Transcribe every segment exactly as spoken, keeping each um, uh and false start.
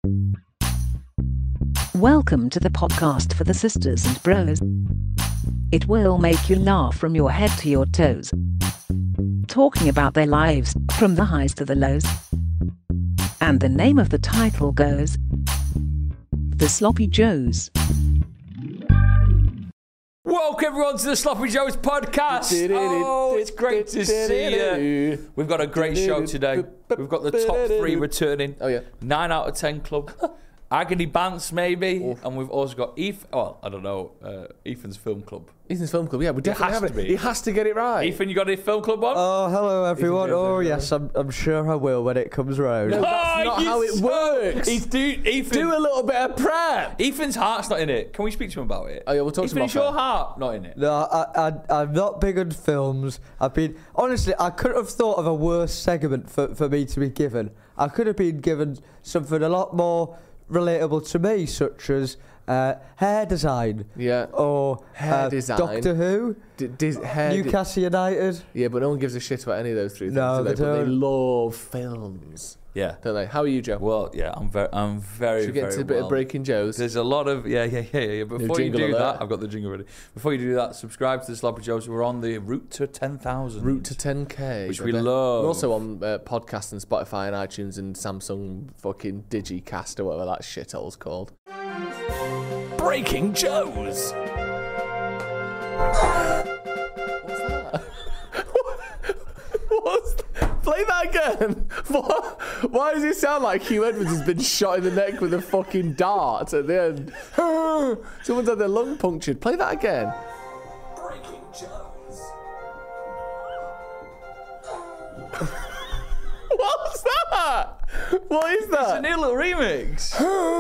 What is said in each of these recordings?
Welcome to the podcast for the sisters and bros. It will make you laugh from your head to your toes. Talking about their lives, from the highs to the lows. And the name of the title goes, The Sloppy Joes. Welcome everyone to the Sloppy Joes podcast. Oh, it's great to see you. We've got a great show today. We've got the top three returning. Oh yeah, nine out of ten club. Agony Bants maybe, Oof. And we've also got Ethan. Well, I don't know. Uh, Ethan's film club. Ethan's film club. Yeah, we definitely have it. He has to get it right. Ethan, you got a film club on? Oh, hello everyone. Oh yes, I'm, I'm sure I will when it comes round. No, that's oh, not how it so, works. He's do, Ethan, do a little bit of prep. Ethan's heart's not in it. Can we speak to him about it? Oh yeah, we'll talk Ethan, to him is about your that. heart not in it? No, I, I, I'm not big on films. I've been honestly, I couldn't have thought of a worse segment for, for me to be given. I could have been given something a lot more relatable to me, such as uh, hair design. Yeah. Or hair uh, design. Doctor Who. D- dis- hair Newcastle di- United. Yeah, but no one gives a shit about any of those three things. No, do they? they But they don't. love films. Yeah. Don't they? How are you, Joe? Well, yeah, I'm very, I'm very, Should we get very to a bit well. of Breaking Joes? There's a lot of yeah, yeah, yeah, yeah. Before you jingle do alert. that, I've got the jingle ready. Before you do that, subscribe to the Sloppy Joes. We're on the route to ten thousand. Route to ten K. Which we baby. love. We're also on uh, podcasts and Spotify and iTunes and Samsung fucking Digicast or whatever that shithole's called. Breaking Joes. What's that? What's that? Play that again. What? Why does it sound like Hugh Edwards has been shot in the neck with a fucking dart at the end? Someone's had their lung punctured. Play that again. Breaking Joes. What's that? What is that? It's a new little remix.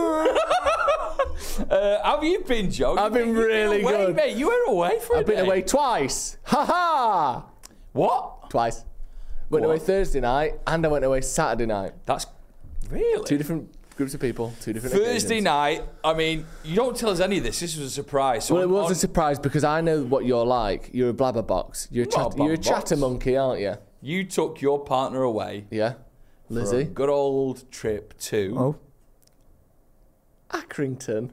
uh, how have you been, Joe? I've been You've really away, good. Mate. You were away for a I've been day. away twice. Ha ha! What? Twice. Went What? away Thursday night and I went away Saturday night. That's really Two different groups of people, two different Thursday occasions. night. I mean, you don't tell us any of this. This was a surprise. So Well, it on- was on- a surprise because I know what you're like. You're a blabberbox. You're a, I'm not chat- a you're a blabberbox. chatter monkey, aren't you? You took your partner away. Yeah. For a Lizzie. good old trip to Oh. Accrington.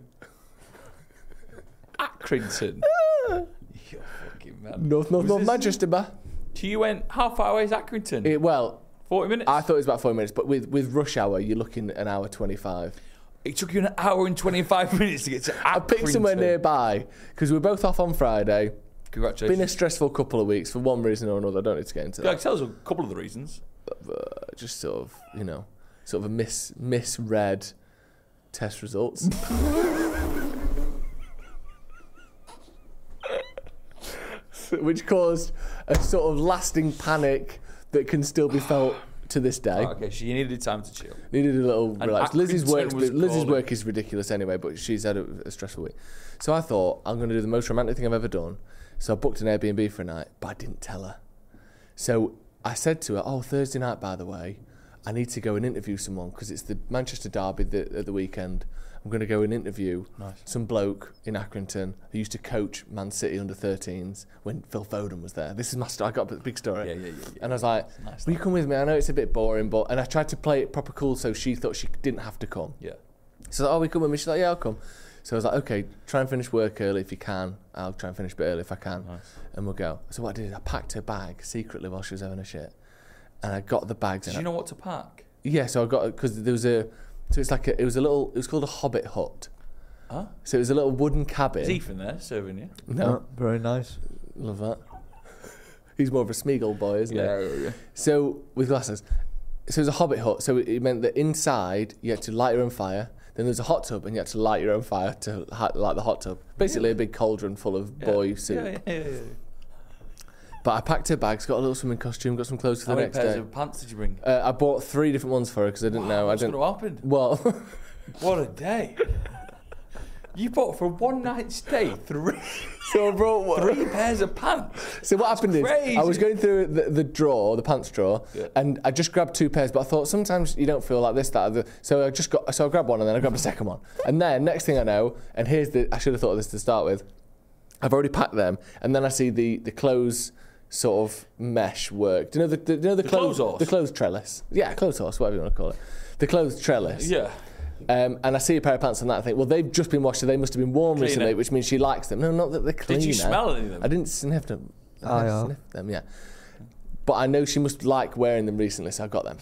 Accrington. You're fucking mad. North, North, Was North this- Manchester, ma. So you went, how far away is Accrington? It, well, forty minutes? I thought it was about forty minutes, but with, with rush hour, you're looking at an hour twenty-five. It took you an hour and twenty-five minutes to get to Accrington. I picked somewhere nearby because we were both off on Friday. Congratulations. Been a stressful couple of weeks for one reason or another. I don't need to get into Yeah, that. tell us a couple of the reasons. Uh, just sort of, you know, sort of a mis misread test results. Which caused a sort of lasting panic that can still be felt to this day. Oh, okay, so you needed time to chill. Needed a little And relax. Lizzie's Accrington work, was Lizzie's calling. work is ridiculous anyway, but she's had a, a stressful week. So I thought I'm going to do the most romantic thing I've ever done. So I booked an Airbnb for a night, but I didn't tell her. So I said to her, "Oh, Thursday night, by the way, I need to go and interview someone because it's the Manchester derby the, at the weekend. I'm going to go and interview Nice. some bloke in Accrington who used to coach Man City under thirteens when Phil Foden was there. This is my story. I got a big story. Yeah, yeah, yeah, yeah. And I was like, Nice will you come with me? I know it's a bit boring, but... And I tried to play it proper cool so she thought she didn't have to come. Yeah. So I was like, oh, we come with me? She's like, yeah, I'll come. So I was like, okay, try and finish work early if you can. I'll try and finish a bit early if I can. Nice. And we'll go. So what I did is I packed her bag secretly while she was having a shit. And I got the bags. Did and you I, know what to pack? Yeah, so I got... Because there was a... So it's like a... It was a little... It was called a Hobbit hut. Huh? So it was a little wooden cabin. Is Ethan there serving you? No. Oh, very nice. Love that. He's more of a Smeagol boy, isn't he? yeah, yeah. So, with glasses. So it was a Hobbit hut. So it meant that inside you had to light your own fire. Then there was a hot tub and you had to light your own fire to ha- light the hot tub. Basically a big cauldron full of Yeah. boy Yeah, soup. yeah, yeah, yeah. But I packed her bags, got a little swimming costume, got some clothes for How the many next pairs day. of pants did you bring? Uh, I bought three different ones for her because I didn't know. I What's didn't. going to happen? Well, What a day. You bought for one night stay three so I brought one. three pairs of pants. So what happened is crazy. I was going through the, the drawer, the pants drawer, Yeah. and I just grabbed two pairs. But I thought sometimes you don't feel like this, that, or the, so I just got. So I grabbed one and then I grabbed a second one, and then next thing I know, and here's the. I should have thought of this to start with. I've already packed them, and then I see the the clothes sort of mesh work. Do you know the, the you know the, The clothes clothes horse? the clothes trellis? Yeah, clothes horse, whatever you want to call it. The clothes trellis. Yeah. Um, and I see a pair of pants on that. I think, well, they've just been washed, so they must have been worn Cleaner. recently, which means she likes them. No, not that they're cleaner. Did you smell any of them? I didn't sniff them. I Oh, didn't yeah. sniff them, yeah. But I know she must like wearing them recently, so I got them.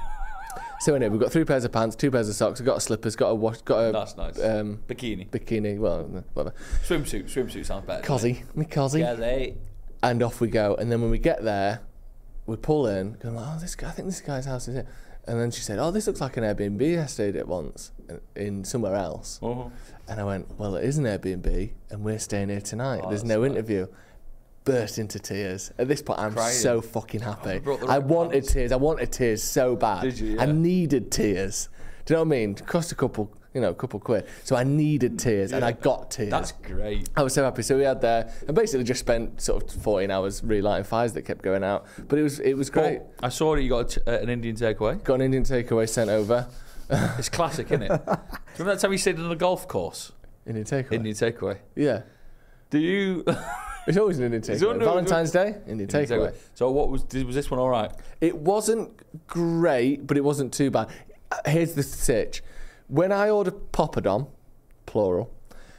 So anyway, we've got three pairs of pants, two pairs of socks, we've got a slippers, got a wash, got a That's nice. um, Bikini. bikini, well, whatever. Swimsuit. Swimsuit sounds better. Cozzy, me cozzy. Yeah, they. And off we go. And then when we get there, we pull in, going like, oh, this guy, I think this guy's house is here. And then she said, oh, this looks like an Airbnb I stayed at once in somewhere else. Uh-huh. And I went, well, it is an Airbnb, and we're staying here tonight. Oh, There's that's no nice. interview. Burst into tears. At this point, I'm Crying. so fucking happy. you brought the I right wanted pants. tears. I wanted tears so bad. Did you? I Yeah. needed tears. Do you know what I mean? It cost a couple, you know, a couple quid. So I needed tears, and Yeah. I got tears. That's great. I was so happy. So we had there, and basically just spent sort of fourteen hours relighting fires that kept going out. But it was it was great. But I saw that you got a t- uh, an Indian takeaway. Got an Indian takeaway sent over. It's classic, isn't it? Do you remember that time you stayed on a golf course? Indian takeaway. Indian takeaway. Yeah. Do you? It's always an Indian It's takeaway. under- Valentine's Day, Indian Indian takeaway. So what was did, was this one all right? It wasn't great, but it wasn't too bad. Uh, Here's the sitch. When I order poppadom, plural,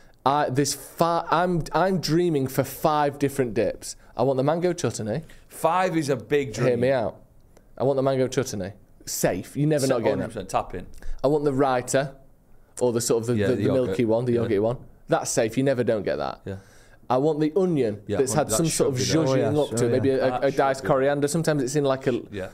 I, this fi- I'm I'm dreaming for five different dips. I want the mango chutney. Five is a big dream. Hear me out. I want the mango chutney. Safe. You never not getting one hundred it. percent tap in. I want the raita, or the sort of the, Yeah, the, the the yogurt. milky one, the Yeah. yogurt one. That's safe. You never don't get that. Yeah. I want the onion Yeah, that's had that's some sort of shoved in there. zhuzhing Oh, up yes. to Oh, it, maybe a, That's a, a diced shoved in. coriander. Sometimes it's in like a. Yeah.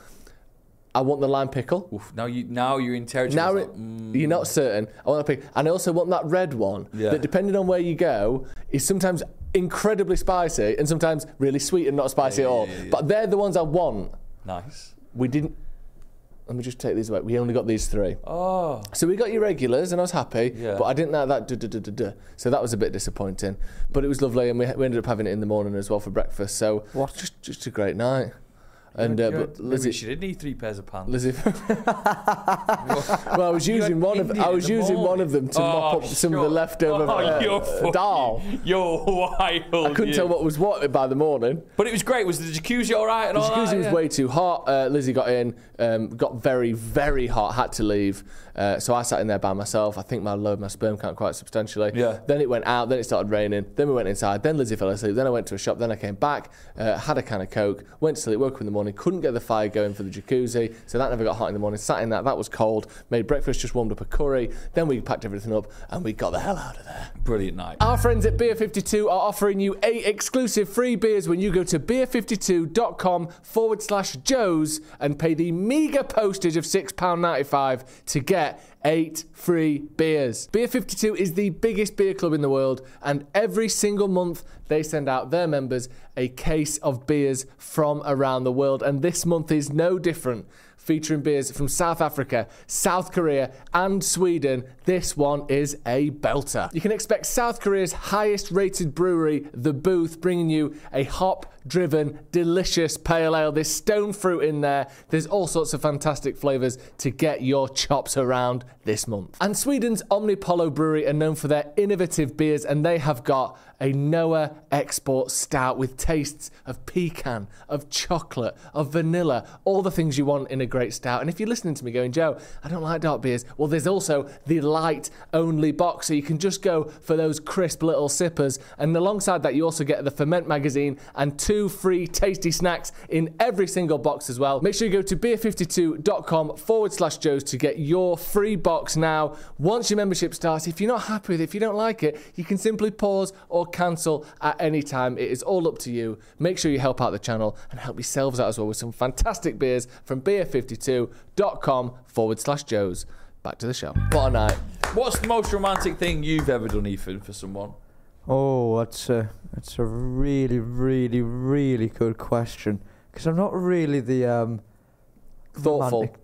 I want the lime pickle. Oof, now you now you're in territory. Now It's it, like, mm, you're not certain. I want to pick, and I also want that red one Yeah. that, depending on where you go, is sometimes incredibly spicy and sometimes really sweet and not spicy Yeah, at yeah, all. yeah, yeah. But they're the ones I want. nice. We didn't. Let me just take these away. We only got these three. Oh. So we got your regulars, and I was happy. Yeah. But I didn't like that. Duh, duh, duh, duh, duh. So that was a bit disappointing. But it was lovely, and we, we ended up having it in the morning as well for breakfast. So What? just just a great night. And uh, but Maybe Lizzie, she did need three pairs of pants. Lizzie. Well, I was You using had one of Indian I in was the using one morning. of them to Oh, mop up some of the sure. leftover Oh, uh, you're uh, fucking- dal. You're wild. I couldn't you. tell what was what by the morning. But it was great. Was the jacuzzi all right and The all jacuzzi that? was Yeah. way too hot. Uh, Lizzie got in, um, got very, very hot, had to leave. Uh, so I sat in there by myself. I think my load my sperm count quite substantially. Yeah. Then it went out, then it started raining, then we went inside, then Lizzie fell asleep, then I went to a shop, then I came back, uh, had a can of Coke, went to sleep, woke up in the morning, couldn't get the fire going for the jacuzzi, so that never got hot in the morning, sat in that, that was cold, made breakfast, just warmed up a curry, then we packed everything up and we got the hell out of there. Brilliant night. Our friends at Beer fifty-two are offering you eight exclusive free beers when you go to beer fifty-two.com forward slash Joes and pay the meagre postage of six pounds ninety-five to get eight free beers. Beer fifty-two is the biggest beer club in the world, and every single month they send out their members a case of beers from around the world, and this month is no different. Featuring beers from South Africa, South Korea, and Sweden. This one is a belter. You can expect South Korea's highest rated brewery, The Booth, bringing you a hop-driven, delicious pale ale. There's stone fruit in there. There's all sorts of fantastic flavours to get your chops around this month. And Sweden's Omnipollo Brewery are known for their innovative beers, and they have got a Noah Export Stout with tastes of pecan, of chocolate, of vanilla, all the things you want in a great stout. And if you're listening to me going, Joe, I don't like dark beers, well, there's also the light only box, so you can just go for those crisp little sippers. And alongside that, you also get the Ferment magazine and two free tasty snacks in every single box as well. Make sure you go to beer fifty-two.com forward slash Joes to get your free box now. Once your membership starts, if you're not happy with it, if you don't like it, you can simply pause or cancel at any time. It is all up to you. Make sure you help out the channel and help yourselves out as well with some fantastic beers from beer fifty-two.com forward slash Joes. Back to the show. What a night. What's the most romantic thing you've ever done, Ethan, for someone? Oh, that's a that's a really, really, really good question. Because I'm not really the um, Thoughtful. romantic-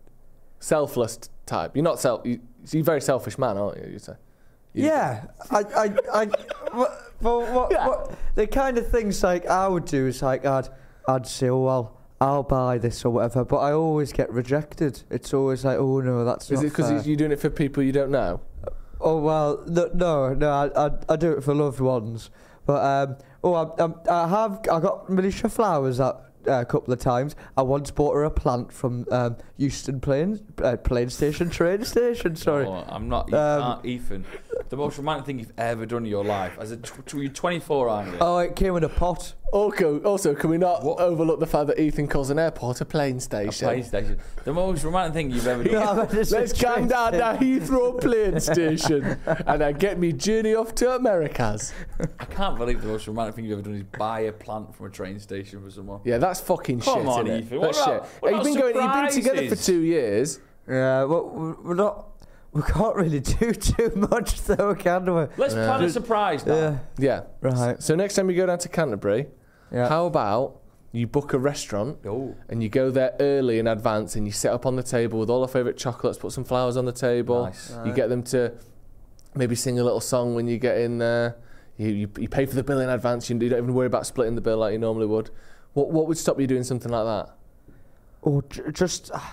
Selfless type. You're not self. You, you're a very selfish man, aren't you? You say. You- Yeah, I, I, I, what, what, what, Yeah. what, the kind of things like I would do is like I'd, I'd say, oh well, I'll buy this or whatever, but I always get rejected. It's always like, oh no, that's Is not it because fair. you're doing it for people you don't know? Oh well, no, no, no I, I, I do it for loved ones. But um, oh, I, I, I have, I got miniature flowers that a couple of times. I once bought her a plant from um, Euston Plain, uh, Plain Station, train station, sorry. Oh, I'm not, Um, um, Ethan. The most romantic thing you've ever done in your life. As a tw- tw- you're twenty-four, aren't you? Oh, it came in a pot. Also, also, can we not What? overlook the fact that Ethan calls an airport a plane A station? plane station. The most romantic thing you've ever done. No, I meant it's a Let's train calm down station. to Heathrow plane station and I get me journey off to Americas. I can't believe the most romantic thing you've ever done is buy a plant from a train station for someone. Yeah, that's fucking Come shit. on, innit? Ethan. That's What shit. about- what you've about been going. You've been together for surprises? two years. Yeah, well, we're not. We can't really do too much, though, can we? Let's plan a surprise now. Yeah, Yeah. right. So next time you go down to Canterbury, Yeah. how about you book a restaurant Oh. and you go there early in advance and you sit up on the table with all our favourite chocolates, put some flowers on the table. Nice. You get them to maybe sing a little song when you get in there. You, you, you pay for the bill in advance. You, you don't even worry about splitting the bill like you normally would. What what would stop you doing something like that? Or j- just. Uh,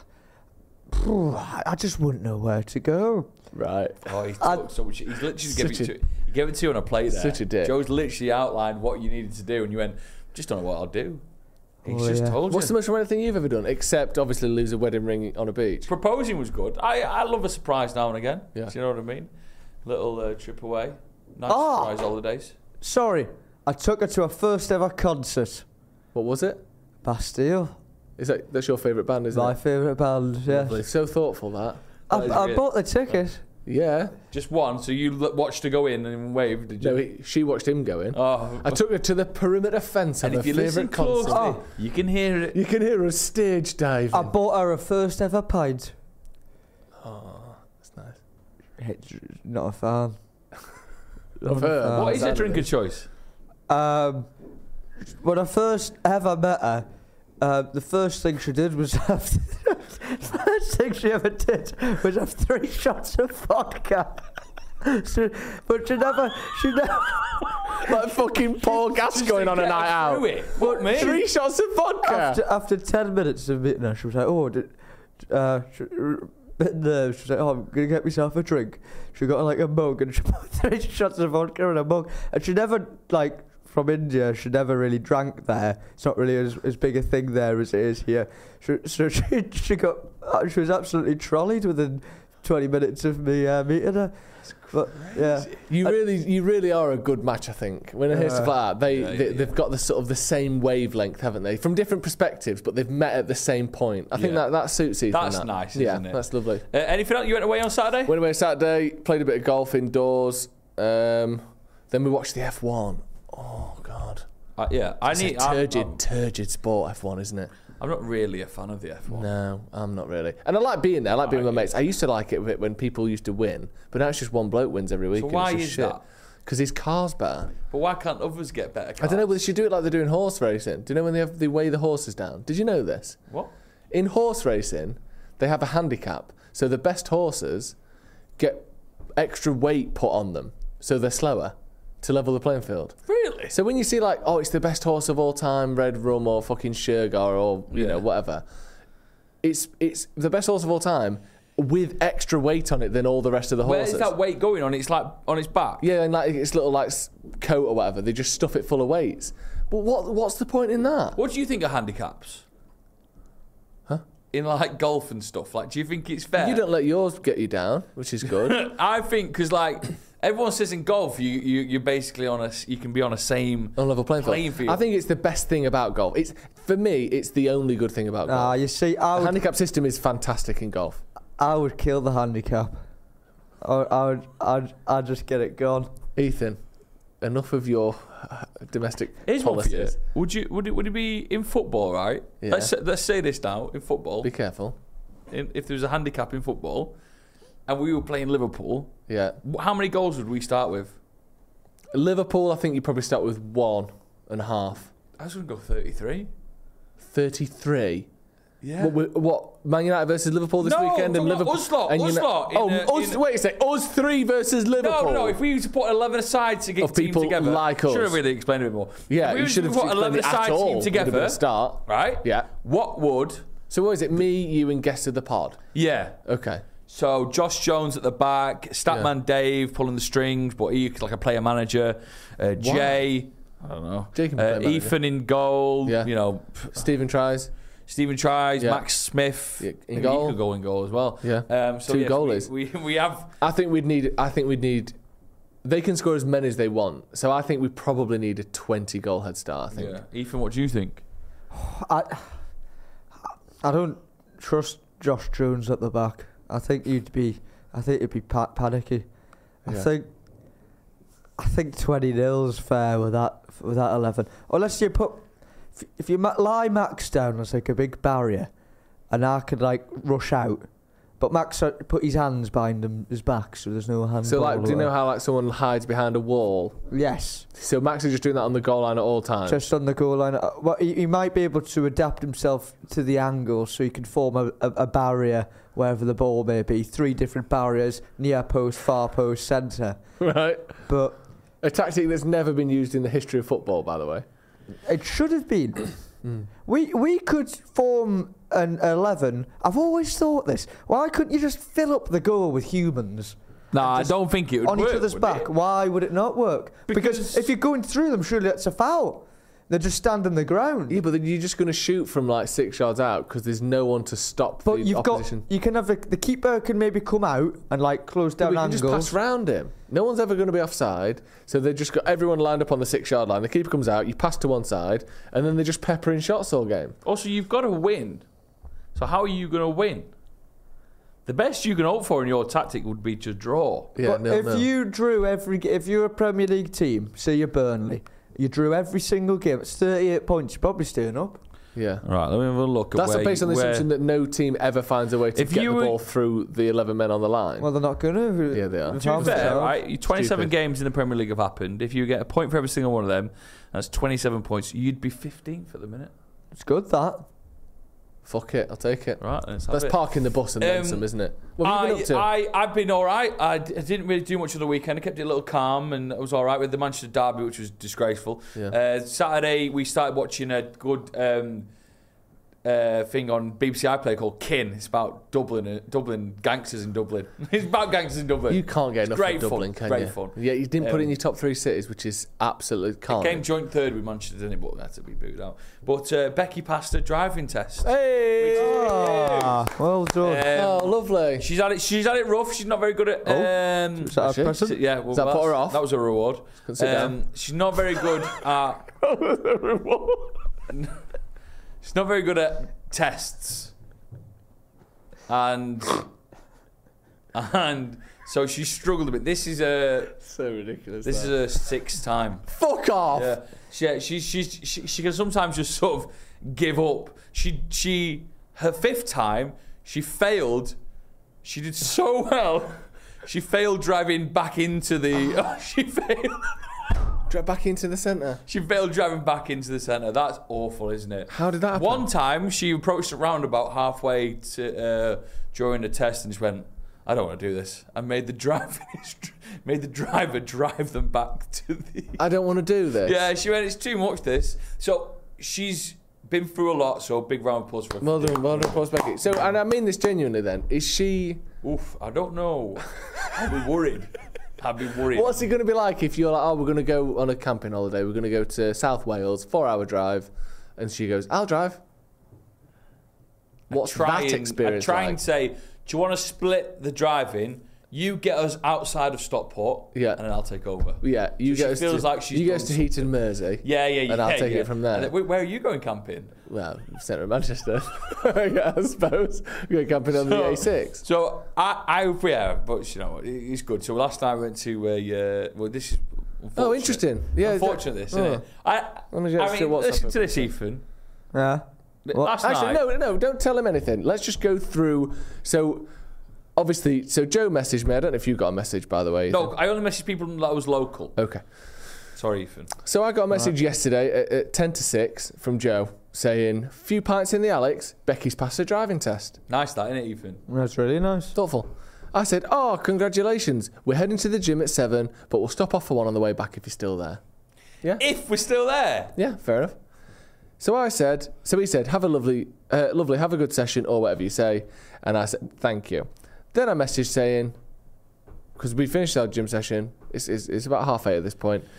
I just wouldn't know where to go. Right. Oh, he's I- talked so much. He's literally just Such gave it a- to he gave it to you on a plate there. Such a dick. Joe's literally outlined what you needed to do, and you went, just don't know what I'll do. He's Oh, just yeah. told What's you. the most romantic thing you've ever done, except obviously lose a wedding ring on a beach? Proposing was good. I, I love a surprise now and again. Yeah. Do you know what I mean? Little uh, trip away. Nice Oh. surprise holidays. Sorry, I took her to a first ever concert. What was it? Bastille, Is that that's your favourite band, isn't my it? favourite band. Yeah, Lovely. So thoughtful that. I, That is I great. bought the ticket. Yeah. Just one, so you l- watched her go in and wave, did you? No, he, she watched him go in. Oh, I took her to the perimeter fence of and her if you listen favourite concert. closely, you can hear it. You can hear her stage diving. I bought her a first ever pint. Oh, that's nice. It's not a fan. Of Not a her? fan. What is that your drink it? of choice? Um, when I first ever met her, uh, the first thing she did was have the first thing she ever did was have three shots of vodka. So, but she never, she never. Like fucking Paul Gas going on a Get night her out. through it. What, me? Three shots of vodka. After, after ten minutes of meeting her, she was like, "Oh, did, uh, she, bit nervous." She was like, "Oh, I'm gonna get myself a drink." She got like a mug and she put three shots of vodka in a mug, and she never like. From India, she never really drank there. It's not really as, as big a thing there as it is here. So, so she she got uh, she was absolutely trolleyed within twenty minutes of me uh, meeting her. But yeah, You I- really, you really are a good match, I think. When I hear stuff like that, they, Yeah, they yeah. they've got the sort of the same wavelength, haven't they? From different perspectives, but they've met at the same point. I think Yeah. that that suits Ethan. That's that. nice, yeah, isn't it? that's lovely. Uh, anything else? You went away on Saturday? Went away Saturday, played a bit of golf indoors. Um, then we watched the F one. Oh God, Uh, yeah, I it's need. a I'm, turgid, I'm, turgid sport. F one, isn't it? I'm not really a fan of the F one. No, I'm not really. And I like being there. I like being with my Right. mates. I used to like it a bit when people used to win, but now it's just one bloke wins every week. So and why it's just is shit. that? Because his car's better. But why can't others get better cars? I don't know, but they should do it like they're doing horse racing. Do you know when they have they weigh the horses down? Did you know this? What? In horse racing, they have a handicap. So the best horses get extra weight put on them, so they're slower to level the playing field. Really? So when you see like, oh, it's the best horse of all time, Red Rum or fucking Shergar or you Yeah. know whatever, it's it's the best horse of all time with extra weight on it than all the rest of the Where horses. is that weight going on? It's like on its back. Yeah, and like its little like s- coat or whatever, they just stuff it full of weights. But what what's the point in that? What do you think of handicaps? Huh? In like golf and stuff. Like, do you think it's fair? You don't let yours get you down, which is good. I think because like everyone says in golf, you you you're basically on a s- you can be on a same On level playing field. playing field. I think it's the best thing about golf. It's for me, it's the only good thing about ah, golf. you see, I The would, handicap system is fantastic in golf. I would kill the handicap. I, would- I would, I'd, I'd just get it gone. Ethan, enough of your uh, domestic Here's one for you. policies. Would you would it would it be in football, right? Yeah. Let's say- let's say this now in football. Be careful. In, if there was a handicap in football, and we were playing Liverpool, Yeah. wh- how many goals would we start with? Liverpool, I think you probably start with one and a half. I was going to go thirty-three. thirty-three. Yeah. What, what, Man United versus Liverpool this No, weekend? I'm and talking about Liverpool. us lot, and us Uni- lot in oh, a- us, in- wait a sec. Us three versus Liverpool. No, no. If we used to put eleven aside to get Of team people together, like us. should have really explained it a bit more. Yeah, if we you used should to have put explained eleven it at aside all. team Would have been together, a start. right? Yeah. What would? So what is it? Me, you, and guest of the pod. Yeah. Okay. So Josh Jones at the back, Statman Dave pulling the strings, but he's like a player manager. Uh, Jay, I don't know. Jake can Uh, play Ethan in goal. Yeah. You know, Stephen tries. Stephen tries. Yeah. Max Smith. Yeah, in Maybe goal. He could go in goal as well. Yeah. Um, so Two yes, goalies. We, we we have. I think we'd need. I think we'd need. They can score as many as they want, so I think we probably need a twenty goal head start. I think. Yeah. Ethan, what do you think? I, I don't trust Josh Jones at the back. I think you'd be. I think it'd be pa- panicky. I Yeah. think. I think twenty nil's fair with that with that eleven. Unless you put, if, if you ma- lie Max down as like a big barrier, and I could like rush out, but Max uh, put his hands behind him, his back, so there's no hand. So like, do you know how like someone hides behind a wall? Yes. So Max is just doing that on the goal line at all times. Just on the goal line. Uh, Well, he, he might be able to adapt himself to the angle, so he can form a, a, a barrier wherever the ball may be. Three different barriers: near post, far post, centre. Right. But A tactic that's never been used in the history of football, by the way. it should have been. Mm. We we could form an eleven. I've always thought this. Why couldn't you just fill up the goal with humans Nah, I Just don't think it would on work. each other's would back? it? Why would it not work? Because, Because- if you're going through them, surely that's a foul. They're just standing the ground. Yeah, but then you're just going to shoot from like six yards out because there's no one to stop But the you've opposition. got you can have a, the keeper can maybe come out and like close Yeah, down we can just angles. pass round him. No one's ever going to be offside, so they just got everyone lined up on the six-yard line. The keeper comes out, you pass to one side, and then they just pepper in shots all game. Also, you've got to win. So how are you going to win? The best you can hope for in your tactic would be to draw. Yeah, But no, if no. you drew every, g- if you're a Premier League team, say you're Burnley, you drew every single game. It's thirty-eight points. You're probably staying up. yeah. All right, let me have a look. At That's where based on the where- assumption that no team ever finds a way to If get you the were- ball through the eleven men on the line. Well, they're not going to. Yeah, they are. To be fair, right? you- twenty-seven Stupid. games in the Premier League have happened. If you get a point for every single one of them, that's twenty-seven points. You'd be fifteenth at the minute. It's good that. Fuck it, I'll take it. Right, let's have That's it. parking the bus and then Um, some, isn't it? What have you been I, up to? I, I've been all right. I, d- I didn't really do much of the weekend. I kept it a little calm and I was all right with the Manchester Derby, which was disgraceful. Yeah. Uh, Saturday, we started watching a good um, uh, thing on B B C iPlayer called Kin. It's about Dublin, uh, Dublin gangsters in Dublin. It's about gangsters in Dublin. You can't get It's enough great of Dublin, fun. can Great you? fun. Yeah, you didn't put it in Um, your top three cities, which is absolute can't. Came joint third with Manchester, didn't it? But that's to be booed out. But uh, Becky passed her driving test. Hey! Ah, well done. Um, oh, lovely. She's had it. She's had it rough. She's not very good at. Oh. Um, Is that a Is she? present? yeah, well, Does that put that's- her off? That was a reward. Can sit down. She's not very good at. She's not very good at tests, and and so she struggled a bit. This is a So ridiculous. this is a sixth time. Fuck off. Yeah, she, she, she, she, she can sometimes just sort of give up. She, she, her fifth time, she failed. She did so well. She failed driving back into the. Oh, she failed. Drive back into the centre. She failed driving back into the centre. That's awful, isn't it? How did that happen? One time, she approached a roundabout halfway to uh, during the test and just went, "I don't want to do this." And made the driver made the driver drive them back to the. I don't want to do this. Yeah, she went, "It's too much, this." So she's been through a lot, so big round of applause for her. Well done, well done, applause, Becky. So, and I mean this genuinely then, is she... Oof, I don't know. I'd be worried. I'd be worried. What's it going to be like if you're like, oh, we're going to go on a camping holiday, we're going to go to South Wales, four-hour drive, and she goes, I'll drive. What's try that and, experience I'd try like? and say, do you want to split the driving? You get us outside of Stockport, Yeah. and then I'll take over. Yeah, you So she get us feels to, like she's you get done us to Heaton Mersey. Yeah, yeah, yeah. And I'll take yeah. it from there. And then, wait, where are you going camping? Well, centre of Manchester. Yeah, I suppose. We're going camping on the So- A six. So I, I, yeah, but you know, it- it's good. So last night I went to a, uh, well, this is unfortunate. Oh, interesting. Yeah, unfortunate this, isn't oh. it? I, Let me just I see mean, what's listen up to with this, Ethan. Yeah. What? Last Actually, night, no, no, don't tell him anything. Let's just go through. So, obviously, so Joe messaged me. I don't know if you got a message, by the way. no, I only messaged people that was local. Okay. Sorry, Ethan. So I got a message yesterday at, at ten to six from Joe saying, few pints in the Alex, Becky's passed her driving test. Nice that, isn't it, Ethan? That's really nice. Thoughtful. I said, oh, congratulations. We're heading to the gym at seven, but we'll stop off for one on the way back if you're still there. Yeah? If we're still there. Yeah, fair enough. So I said, so he said, have a lovely, uh, lovely, have a good session or whatever you say. And I said, thank you. Then I messaged saying, because we finished our gym session, it's, it's, it's about half eight at this point.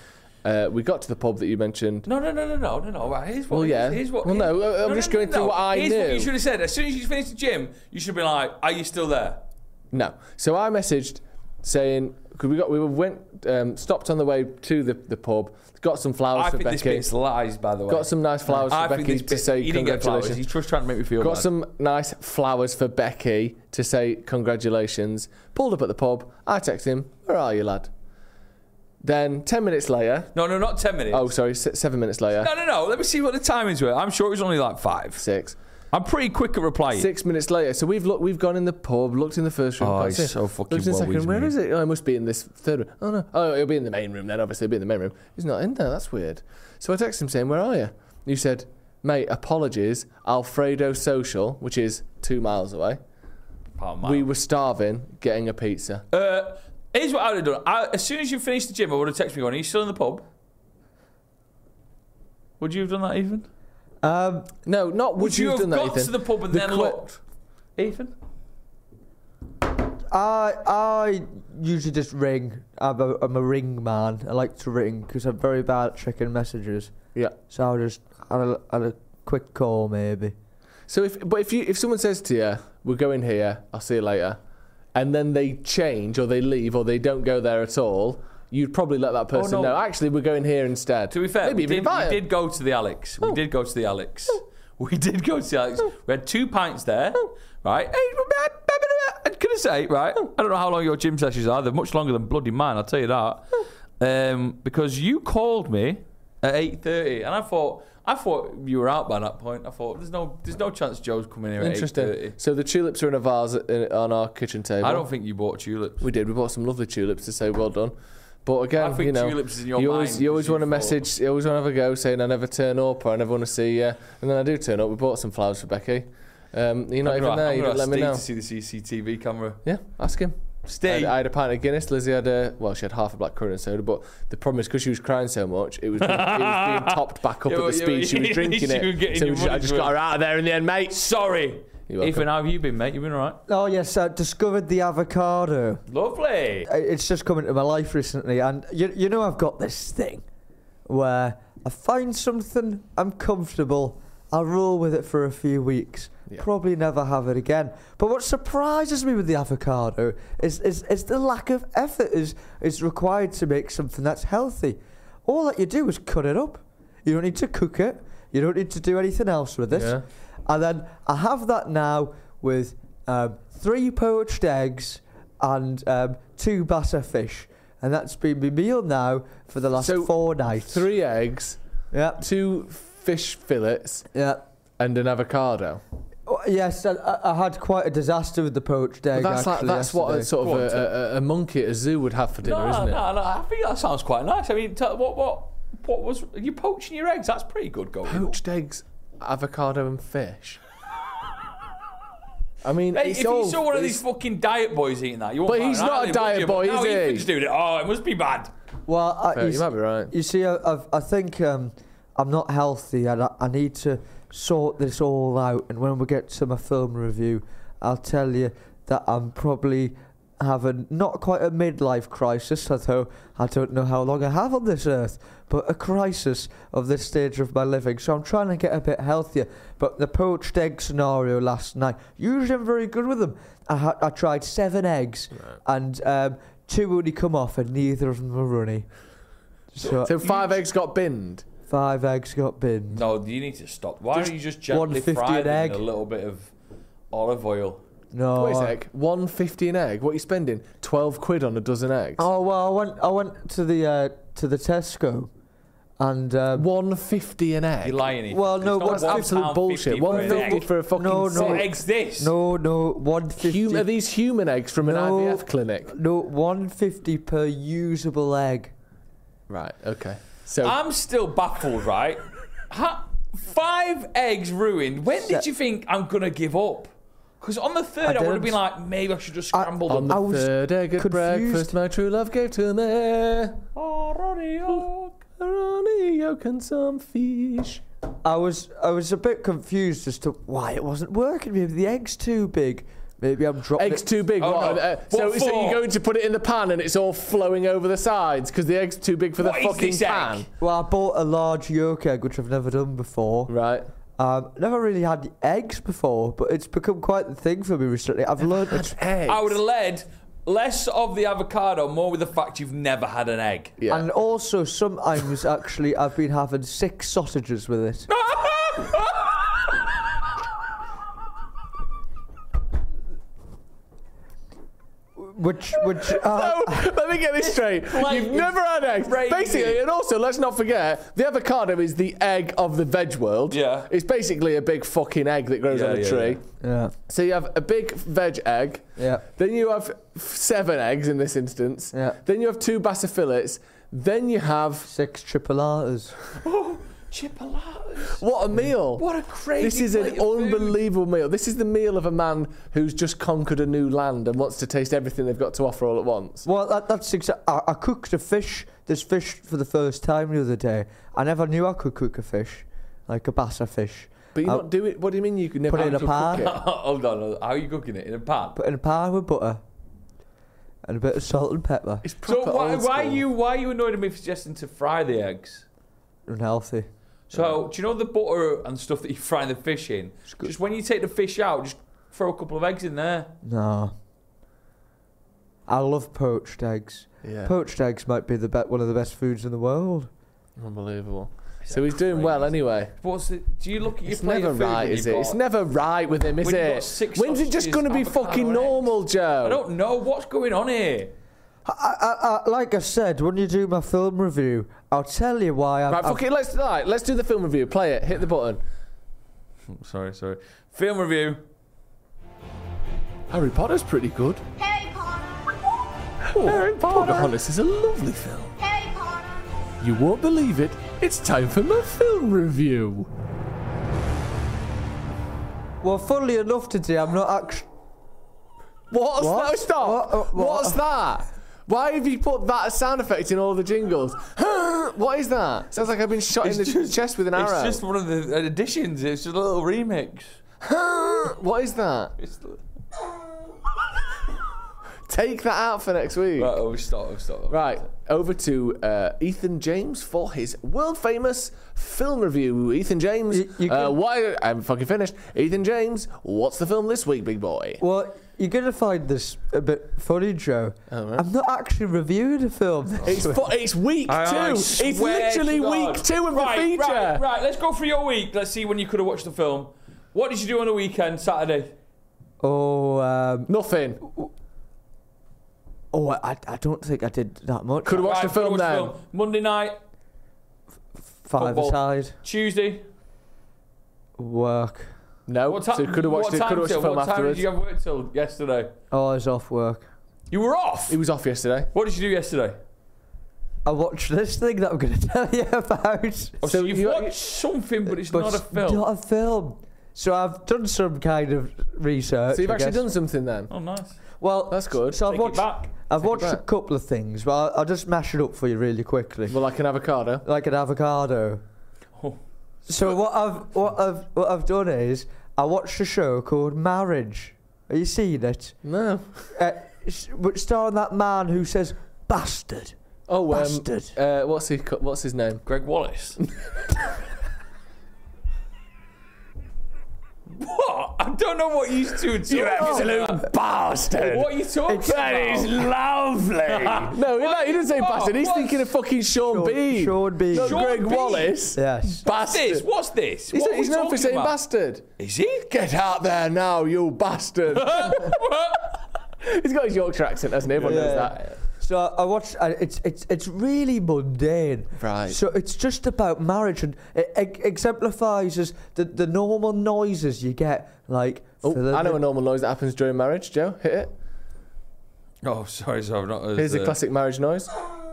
Uh, we got to the pub that you mentioned. No, no, no, no, no, no, no. Right, here's what. Well, yeah. Here's what. Well, no, here's- I'm no, just no, going no, through no. what I here's knew. What you should have said. As soon as you finished the gym, you should have been like, "Are you still there?" No. So I messaged saying, because we got we went um, stopped on the way to the, the pub, got some flowers I for think this Becky. bit's lies, by the way. Got some nice flowers I for think Becky this to bit, say he didn't get flowers. congratulations. He's just trying to make me feel Got bad. some nice flowers for Becky to say congratulations. Pulled up at the pub. I text him, "Where are you, lad?" Then ten minutes later. No, no, not ten minutes. Oh, sorry, s- seven minutes later. No, no, no. Let me see what the timings were. I'm sure it was only like five. Six. I'm pretty quick at replying. Six minutes later. So we've looked. We've gone in the pub, looked in the first room. Oh, can't he's see it. so fucking Looked in the second woe room. Where is is me. it? Oh, it must be in this third room. Oh no. Oh, it'll be in the main room then. Obviously, it'll be in the main room. He's not in there. That's weird. So I texted him saying, "Where are you?" You said, "Mate, apologies. Alfredo Social, which is two miles away. Oh, man. We were starving, getting a pizza." Uh, here's what I would have done. I, as soon as you finished the gym, I would have texted me going, "Are you still in the pub?" Would you have done that, Ethan? Um, No, not would, Would you have have done that, got Ethan. to the pub and The then que- looked? Ethan? I I usually just ring. I'm a, I'm a ring man. I like to ring because I'm very bad at checking messages. Yeah. So I'll just add a, add a quick call maybe. So if but if you if someone says to you, "We're going here, I'll see you later," and then they change or they leave or they don't go there at all, you'd probably let that person Oh, no. know. Actually, we're going here instead. To be fair, maybe we even did, invite we them. did go to the Alex. We Oh. did go to the Alex. We did go to the Alex. We had two pints there, right? And can I say, right? I don't know how long your gym sessions are. They're much longer than bloody mine, I'll tell you that. Um, because you called me at eight thirty, and I thought... I thought you were out by that point. I thought there's no there's no chance Joe's coming here at eight thirty. Interesting. So the tulips are in a vase in, on our kitchen table. I don't think you bought tulips. We did. We bought some lovely tulips to say well done. But again, I think you know, tulips is in your you mind always you always because want to you message, you always want to have a go saying I never turn up or I never want to see you, and then I do turn up. We bought some flowers for Becky. Um, you're not I'm even gonna- there. I'm You gonna didn't let me Steve know. to see the C C T V camera. Yeah, ask him. I had, Steve. I had a pint of Guinness. Lizzie had a well, she had half a black currant soda, but the problem is because she was crying so much, it was being, it was being topped back up Yeah, at the yeah, speed she was yeah, drinking she was it. getting So your we just- I money's just got worth. her out of there in the end, mate. Sorry. You're welcome. Ethan, how have you been, mate? You been all right? Oh yes, I discovered the avocado. Lovely. I- It's just come into my life recently, and you you know I've got this thing where I find something I'm comfortable, I'll roll with it for a few weeks. Yeah. Probably never have it again. But what surprises me with the avocado is, is, is the lack of effort is, is required to make something that's healthy. All that you do is cut it up. You don't need to cook it. You don't need to do anything else with it. Yeah. And then I have that now with um, three poached eggs and um, two batter fish. And that's been my meal now for the last So, four nights. Three eggs, Yeah. two fish fillets, Yeah. and an avocado. Oh, yes, I, I I had quite a disaster with the poached But egg. that's like actually, that's what a, yesterday. sort of Go on, a, a, a monkey at a zoo would have for dinner, no, isn't it? no, no. I think that sounds quite nice. I mean, tell, what, what, what was you poaching your eggs? That's pretty good going. Poached eggs, avocado, and fish. I mean, Hey, it's if all, you saw one of it's- these fucking diet boys eating that, you won't But find he's it not a either, would diet you? boy, no, is he? Ethan's doing it. Oh, it must be bad. Well, I, Fair, you, you s- might be right. you see, I, I've, I think um, I'm not healthy, and I, I need to sort this all out. And when we get to my film review, I'll tell you that I'm probably having not quite a midlife crisis, although I don't know how long I have on this earth, but a crisis of this stage of my living. So I'm trying to get a bit healthier. But the poached egg scenario last night, usually I'm very good with them. I, ha- I tried seven eggs, and um, two only come off, and neither of them were runny. So, So five eggs got binned. five eggs got binned. No, you need to stop. Why Just don't you just gently one fifty fry an them egg. in a little bit of olive oil? No. Wait a I- sec. One fifty an egg. What are you spending? Twelve quid on a dozen eggs. Oh well, I went. I went to the uh, to the Tesco, and um, One fifty an egg. You're lying. Ethan. Well, no, It's not what's one Absolute pound bullshit. fifty for One an fifty egg. for a fucking. No, no. What egg's this? no, no, one fifty. Hum- are these human eggs from an No. I V F clinic? No, one fifty per usable egg. Right. Okay. So I'm still baffled, right? Ha- five eggs ruined. When did Se- you think I'm gonna give up? Because on the third, I, I would have didn't. been like, maybe I should just I- scramble on them. the I was third egg at confused. breakfast, my true love gave to me Oh, Ronnie, oh. a runny yolk and some fish. I was I was a bit confused as to why it wasn't working. Maybe the egg's too big. Maybe I'm dropping Eggs it. too big. Oh, what, no. uh, so, What so for? you're going to put it in the pan and it's all flowing over the sides because the egg's too big for What the is fucking this egg? pan. Well, I bought a large yolk egg, which I've never done before. Right. Um, never really had eggs before, but it's become quite the thing for me recently. I've learned Had it's, eggs. I would have led less of the avocado, more with the fact you've never had an egg. Yeah. and also sometimes actually I've been having six sausages with it. Which, which, uh, No, let me get this straight. Like, You've never had eggs. crazy. Basically, and also, let's not forget, the avocado is the egg of the veg world. Yeah. It's basically a big fucking egg that grows Yeah, on a yeah, tree. yeah, So you have a big veg egg. yeah, Then you have f- seven eggs in this instance. yeah. Then you have two bassa fillets. Then you have... Six chipolatas. Oh, chipolatas. What a meal. What a crazy This is an plate of food. unbelievable meal. This is the meal of a man who's just conquered a new land and wants to taste everything they've got to offer all at once. Well, that, that's exactly. I, I cooked a fish, this fish for the first time the other day. I never knew I could cook a fish, like a bassa fish. But you're I'll- not doing... What do you mean you could never... Put it in a cook pan. it? Hold on, hold on. How are you cooking it? In a pan? Put in a pan with butter and a bit of salt and pepper. It's So proper why, old why are school. you why are you annoyed at me for suggesting to fry the eggs? Unhealthy. So do you know the butter and stuff that you fry the fish in? good. Just when you take the fish out, just throw a couple of eggs in there. No. I love poached eggs. Yeah. Poached eggs might be the be- one of the best foods in the world. Unbelievable. So he's doing well anyway. What's the, do you look at your It's plate never of food right, when is you've it? It's got- never right with him, is when you've got it? six When's it just sausages, going to be avocado fucking and normal, Joe? I don't know what's going on here. I, I, I, like I said, when you do my film review, I'll tell you why I'm. Right, fuck it, let's, right, let's do the film review. Play it. Hit the button. Sorry, sorry. Film review. Harry Potter's pretty good. Harry Potter. Oh, Harry Potter. Pocahontas is a lovely film. Harry Potter. You won't believe it. It's time for my film review. Well, funnily enough today, I'm not actually. What's What? that? Stop. What? Uh, what? What's that? Why have you put that sound effect in all the jingles? What is that? Sounds like I've been shot in the It's just- chest with an arrow. It's just one of the additions. It's just a little remix. What is that? It's the- Take that out for next week. Right, oh, stop, oh, stop. Right, over to uh, Ethan James for his world famous film review. Ethan James, You- you uh, can- why? I'm fucking finished. Ethan James, what's the film this week, big boy? Well, you're gonna find this a bit funny, Joe. Oh, right. I'm not actually reviewing a film. This It's week. fu- it's week I- I two. It's swear literally to God. week two of right, the feature. Right, right, let's go through your week. Let's see when you could have watched the film. What did you do on the weekend, Saturday? Oh, um, Nothing. oh, I, I don't think I did that much. Could have watched Right, the film could have then. watched the film. Monday night, Five football. aside. Tuesday. Oh, Work. No, What time? so could have watched, what it, time could have watched till? the film What time afterwards. did you have work till yesterday? Oh, I was off work. You were off. He was off yesterday. What did you do yesterday? I watched this thing that I'm going to tell you about. Oh, so, So you've you- watched something, but it's But not a it's film. Not a film. So I've done some kind of research. So you've I actually guess. done something then. Oh, nice. Well, That's good. So I've Take it watched. back. I've Take it watched a back. couple of things, but I'll, I'll just mash it up for you really quickly, Well, like an avocado. like an avocado. Oh. So what I've what I've what I've done is I watched a show called Marriage. Have you seen it? No. Uh, s- which starring that man who says bastard. Oh, um, Bastard. uh, what's he? co- What's his name? Greg Wallace. What? I don't know what you two are talking about. bastard! What are you talking about? lovely. no, he, he didn't say What? bastard. He's What's- thinking of fucking Sean, Sean- Bean. Sean Bean. Not Sean Greg Bean. Wallace. Yes. What's Bastard. this? What's this? He's, What are he's we known for talking saying about? bastard. Is he? Get out there now, you bastard. He's got his Yorkshire accent, hasn't he? Everyone knows Yeah. that. So I watched. Uh, it's it's it's really mundane. Right. So it's just about marriage, and it, it exemplifies as the the normal noises you get, like. Oh, for the- I know a normal noise that happens during marriage. Joe, hit it. Oh, sorry, sorry. I'm not as, Here's uh, a classic marriage noise.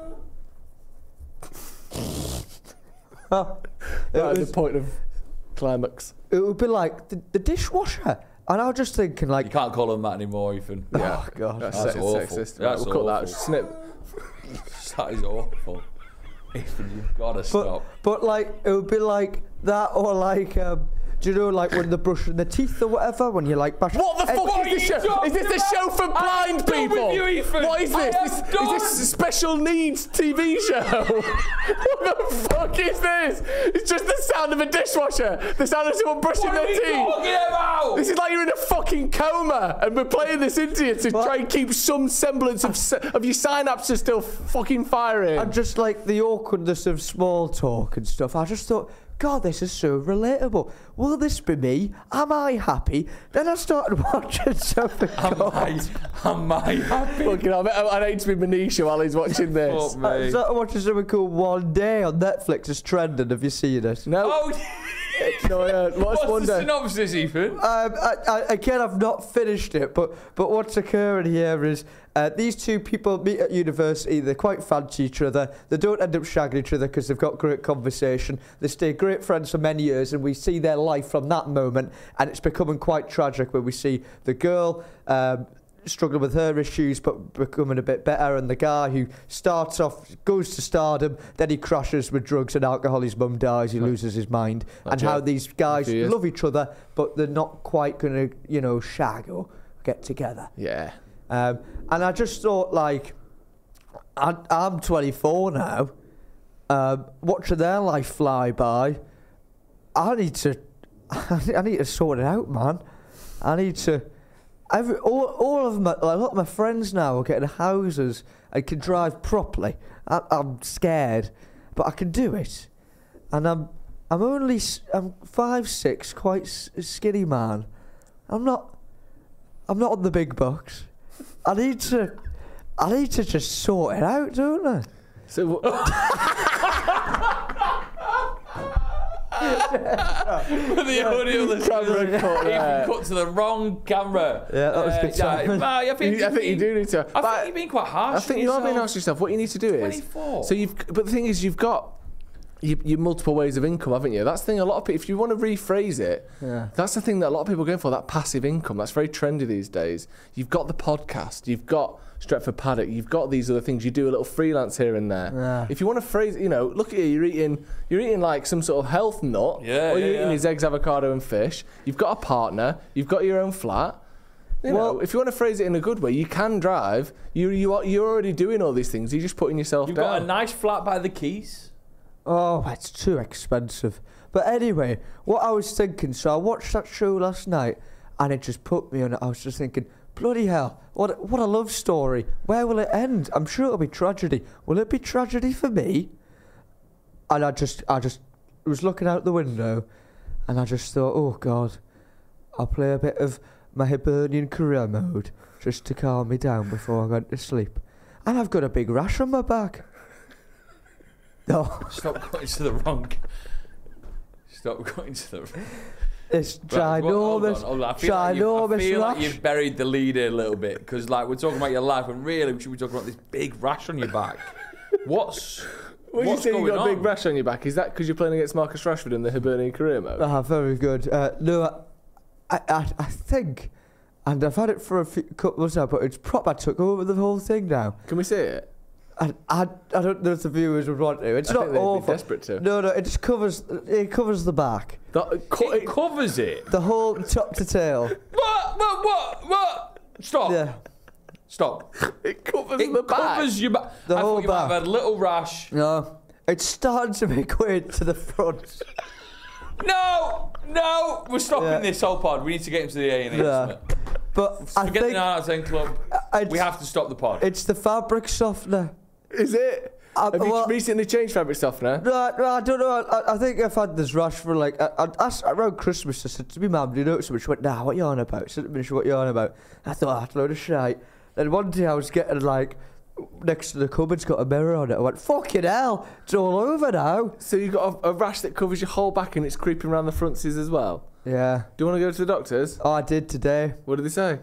Oh, it, Right at was- the point of climax. it would be like the, the dishwasher, and I was just thinking, You like, can't call him that anymore, Ethan. oh god, That's, That's sex- awful. sexist. That's right, we'll cut that. awful. Snip. That is awful. Ethan, you've got to but stop. but like it would be like that, or like um, Do you know, like when they're brushing their teeth or whatever, when you like brush? What the Eh, fuck What is this are you show? Is this talking a show about? for I am blind done with people? you, Ethan. What is I this? am This- done. Is this a special needs T V show? What the fuck is this? It's just the sound of a dishwasher. The sound of someone brushing What are their we teeth. talking about? This is like you're in a fucking coma, and we're playing this into you to What? try and keep some semblance of se- of your synapses still fucking firing. And just like the awkwardness of small talk and stuff, I just thought, God, this is so relatable. Will this be me? Am I happy? Then I started watching something Am called... I, am I happy? Fucking hell, I, I hate to be Manisha while he's watching this. Fuck I me. started watching something called One Day on Netflix. It's trending. Have you seen it? No, Oh, no, uh, what's, what's one the day? synopsis, Ethan? Um, I, I, again, I've not finished it, but but what's occurring here is uh, these two people meet at university. They quite fancy each other. They don't end up shagging each other because they've got great conversation. They stay great friends for many years, and we see their life from that moment. And it's becoming quite tragic where we see the girl Um, struggling with her issues but becoming a bit better, and the guy who starts off goes to stardom, then he crashes with drugs and alcohol, his mum dies, he loses his mind, Like and Joe. how these guys few years. love each other but they're not quite gonna, you know, shag or get together. Yeah. Um, and I just thought, like, I, I'm twenty-four now, um, watching their life fly by. I need to, I need to sort it out, man. I need to. Every, all, all of my, a lot of my friends now are getting houses and can drive properly. I, I'm scared, but I can do it. And I'm, I'm only, s- I'm five six, quite s- skinny man. I'm not, I'm not on the big bucks. I need to, I need to just sort it out, don't I? So, For the audio listeners, Camera cut there. Ethan cut to the wrong camera. Yeah, that was good yeah, timing. well, I think, I think you do need to. I but think you've been quite harsh. I think on you are being yourself. harsh on yourself. What you need to do is. twenty-four. So you've, but the thing is, you've got you, you multiple ways of income, haven't you? That's the thing. A lot of people, if you want to rephrase it, Yeah. that's the thing that a lot of people are going for. That passive income. That's very trendy these days. You've got the podcast. You've got Stretford Paddock. You've got these other things. You do a little freelance here and there. Yeah. If you want to phrase, you know, look at you. You're eating. You're eating like some sort of health nut. Yeah, Or you're yeah, eating yeah. his eggs, avocado, and fish. You've got a partner. You've got your own flat. You Well- know, if you want to phrase it in a good way, you can drive. You you are you're already doing all these things. You're just putting yourself You've down. got a nice flat by the Keys. Oh, it's too expensive. But anyway, what I was thinking, so I watched that show last night, and it just put me on it. I was just thinking, bloody hell, what a, what a love story. Where will it end? I'm sure it'll be tragedy. Will it be tragedy for me? And I just, I just was looking out the window, and I just thought, oh God, I'll play a bit of my Hibernian career mode just to calm me down before I go to sleep. And I've got a big rash on my back. No. Stop going to the wrong. Stop going to the. Wrong. It's Right, well, hold on, ginormous, hold on. I feel, like you've, I ginormous feel like rash. you've buried the lead in a little bit because, like, we're talking about your life, and really, we should be talking about this big rash on your back. What's When you what's say you going got a big on? rash on your back, is that because you're playing against Marcus Rashford in the Hibernian career mode? Ah, very good. Uh, no, I, I, I think, and I've had it for a few couple of months now, but it's proper took over the whole thing now. Can we see it? And I, I don't know if the viewers would want to. It's I not think they'd be awful. desperate to. No, no, it just covers. It covers the back, That, co- It it- covers it. the whole top to tail. What? What? What? What? Stop. Yeah. Stop. it covers It the back. covers your back. The I whole thought you might have back. had a little rash. No, it's starting to make way to the front. No, no, we're stopping Yeah. this whole pod. We need to get into the A and E. Yeah. But I Forget think the nine out of ten club. it's, We have to stop the pod. it's the fabric softener. Is it? Uh, Have you well- recently changed fabric softener? No, no, I don't know. I, I think I've had this rash for like I, I, I, around Christmas. I said to me, "Mum, do you notice something?" She went, "Nah, what you on about?" I said to me, "What you on about?" I thought, "Oh, that's a load of shite." Then one day I was getting like next to the cupboard's got a mirror on it. I went, "Fucking hell, it's all over now." So you've got a, a rash that covers your whole back and it's creeping around the frontsies as well. Yeah. Do you want to go to the doctors? Oh, I did today. What did they say?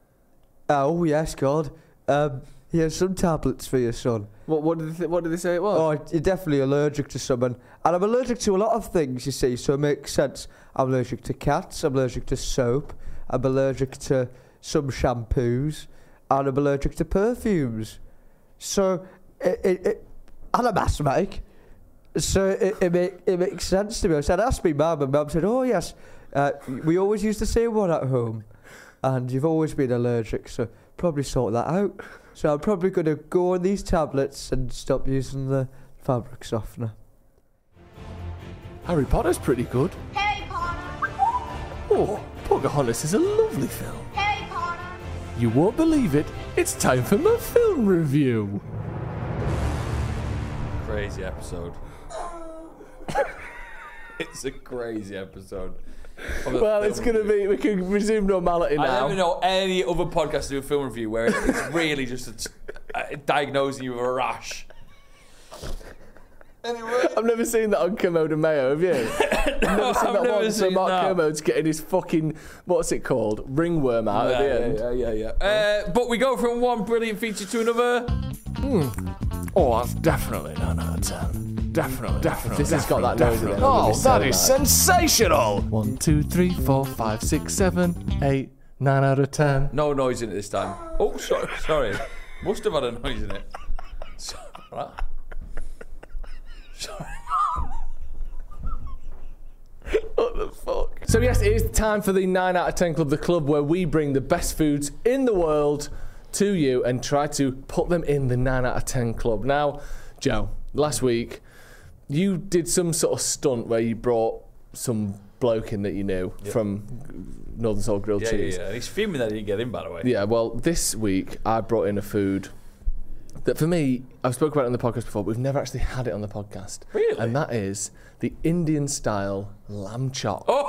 Oh yes, God. Um, here's some tablets for your son. What what did they th- what did they say it was? Oh, you're definitely allergic to something. And I'm allergic to a lot of things, you see, so it makes sense. I'm allergic to cats, I'm allergic to soap, I'm allergic to some shampoos, and I'm allergic to perfumes. So, it, it, it, and I'm asthmatic. So it, it, make, it makes sense to me. I said, ask me mum, and mum said, oh yes, Uh, we always used to say one at home, and you've always been allergic, so probably sort that out. So I'm probably going to go on these tablets and stop using the fabric softener. Harry Potter's pretty good. Harry Potter. Oh, Pocahontas is a lovely film. Harry Potter. You won't believe it. It's time for my film review. Crazy episode. It's a crazy episode. Well, it's going to be, we can resume normality now. I don't even know any other podcast to do a film review where it's really just a t- uh, diagnosing you with a rash. Anyway. I've never seen that on Kermode and Mayo, have you? I've never No, seen I've that never one. So seen Mark that. Kermode's getting his fucking, what's it called? Ringworm out yeah, at the end. Yeah, yeah, yeah. yeah. Uh, but we go from one brilliant feature to another. Mm. Oh, that's definitely nine out of ten. Definitely, definitely. This has got that noise in it. Oh, Really that so is mad. sensational! One, two, three, four, five, six, seven, eight, nine out of ten. No noise in it this time. Oh, sorry. sorry. Must have had a noise in it. Sorry. What? Sorry. What the fuck? So yes, it is time for the nine out of ten Club, the club where we bring the best foods in the world to you and try to put them in the nine out of ten Club. Now, Joe, last week, you did some sort of stunt where you brought some bloke in that you knew Yeah. from Northern Soul Grilled Yeah, Cheese. yeah, yeah. And he's fuming that he didn't get in, by the way. Yeah, well, this week I brought in a food that for me, I've spoken about it on the podcast before, but we've never actually had it on the podcast. Really? And that is the Indian style lamb chop. Oh,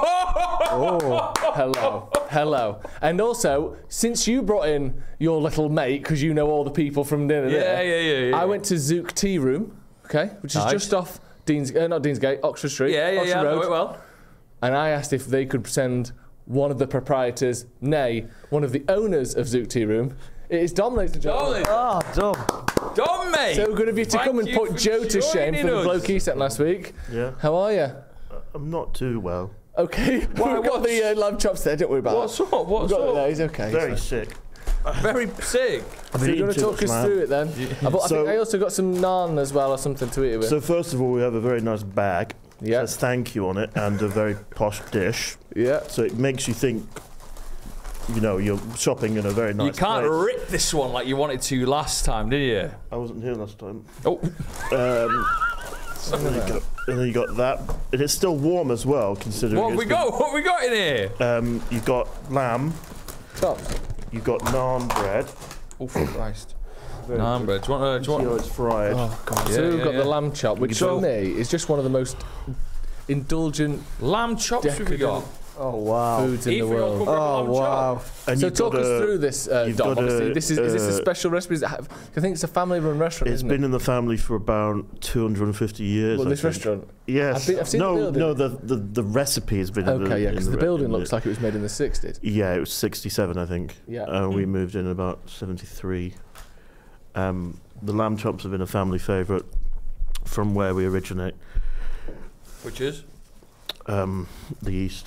Oh, hello, hello. And also, since you brought in your little mate, because you know all the people from dinner Yeah, there, yeah, yeah, yeah. I went to Zook Tea Room, okay, which is Nice. just off Dean's, uh, not Deansgate, Oxford Street, yeah, yeah, Oxford yeah. I Road. know it well. And I asked if they could send one of the proprietors, nay, one of the owners of Zook Tea Room. It is Dom, ladies and gentlemen. Dom, Oh, dumb. Dom, mate. So good of you to Thank come and you put for Joe to shame joining for the us. bloke he sent last week. Yeah, How are you? I'm not too well. Okay, Why, we've got what's- the uh, lamb chops there, don't worry about What's that. up? What's We've got it there, up? he's okay. he's Very fine. sick. Very sick. I've So you're eaten going to too talk much us lamb. through it then? I, bought, I So- think I also got some naan as well or something to eat it with. So first of all, we have a very nice bag. Yeah. It says thank you on it and a very posh dish. yeah. So it makes you think, you know, you're shopping in a very nice You can't place. rip this one like you wanted to last time, did you? I wasn't here last time. Oh, Um, and, then you got, and then you got that. And it's still warm as well, considering what have we it's been- got? What have we got in here? Um, you've got lamb, Chops. you've got naan bread. Oh, for Christ. Naan bread. Do you want? Uh, do you You know, want? it's fried. Oh, God. Yeah, so we've yeah, got yeah. the lamb chop, which So- for me is just one of the most indulgent Lamb chops have we got? Oh, wow. foods in Ethan, the you wanna world. cook up a Oh, lamb wow. chop? And So you've talk got us a- through this, uh, you've Dom. got Obviously, a, this is, is this a uh, special recipe? Is it, I think it's a family-run restaurant, It's isn't been it? in the family for about two hundred fifty years. Well, I this think. restaurant. Yes. I've been- I've seen the no, building. no, the, the the recipe has been. in the, Okay, yeah, in because the re- building in looks like it was made in the sixties. Yeah, it was sixty-seven, I think. Yeah. Uh, we moved in about seventy-three. Um, the lamb chops have been a family favourite from where we originate, Which is? um, the east.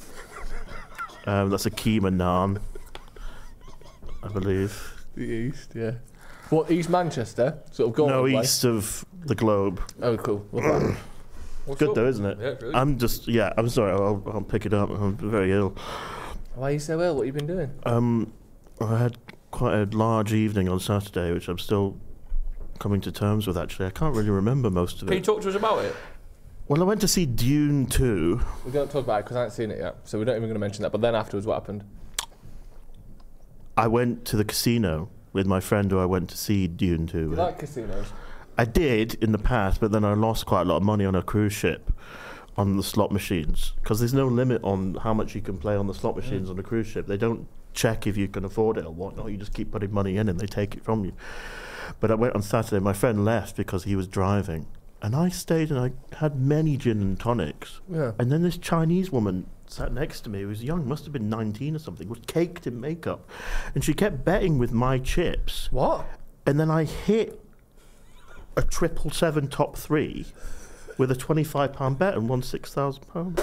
Um, that's a keema naan, I believe. The East, yeah. What, East Manchester? Sort of no, Galway? east of the globe. Oh, cool. Love that. What's Good up? though, isn't it? Yeah, really. I'm just, yeah, I'm sorry, I'll, I'll pick it up. I'm very ill. Why are you so ill? What have you been doing? Um, I had quite a large evening on Saturday, which I'm still coming to terms with, actually. I can't really remember most of Can you it. talk to us about it? Well, I went to see Dune two. We don't talk about it because I haven't seen it yet, so we're not even going to mention that. But then afterwards, what happened? I went to the casino with my friend who I went to see Dune two You with. like casinos? I did in the past, but then I lost quite a lot of money on a cruise ship on the slot machines because there's no limit on how much you can play on the slot machines on a cruise ship. They don't check if you can afford it or whatnot. You just keep putting money in and they take it from you. But I went on Saturday. My friend left because he was driving. And I stayed and I had many gin and tonics. Yeah. And then this Chinese woman sat next to me who was young, must have been nineteen or something, was caked in makeup. And she kept betting with my chips. What? And then I hit a triple seven top three with a twenty-five pound bet and won six thousand pounds.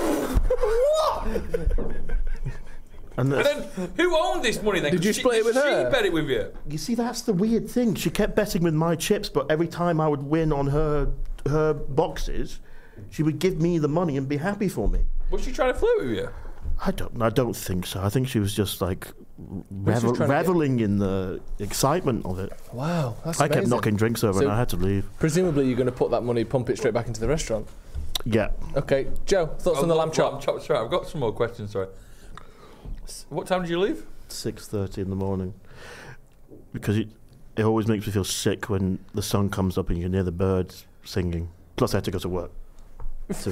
And And that's, then, who owned this money then? Did you She- split it with she her? bet it with you. you see, that's the weird thing. She kept betting with my chips, but every time I would win on her her boxes, she would give me the money and be happy for me. Was she trying to flirt with you? I don't. I don't think so. I think she was just like was revel, trying to get- reveling in the excitement of it. Wow, that's I amazing. kept knocking drinks over, So- and I had to leave. Presumably, you're going to put that money, pump it straight back into the restaurant. Yeah. Okay, Joe, thoughts I've on the got lamb chop? chop. Sorry, I've got some more questions. Sorry. S- What time did you leave? six thirty in the morning, because it, it always makes me feel sick when the sun comes up and you can hear the birds singing. Plus, I had to go to work. So,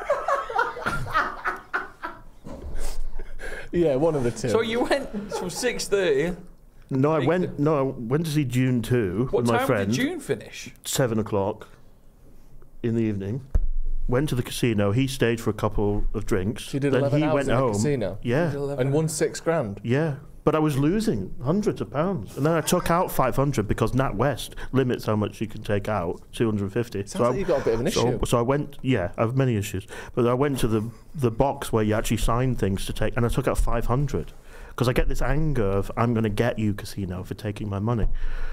Yeah, one of the two. So you went from six thirty. no, I Big went. No, I went to see June two What with my time friend. did June finish? Seven o'clock in the evening. Went to the casino. He stayed for a couple of drinks. So you did then eleven he hours went in the home. casino? Yeah, and won six grand. yeah. But I was losing hundreds of pounds, and then I took out five hundred because NatWest limits how much you can take out, two hundred and fifty. Sounds like I, you got a bit of an so, issue. so I went. Yeah, I have many issues, but I went to the the box where you actually sign things to take, and I took out five hundred because I get this anger of I'm going to get you, casino, for taking my money.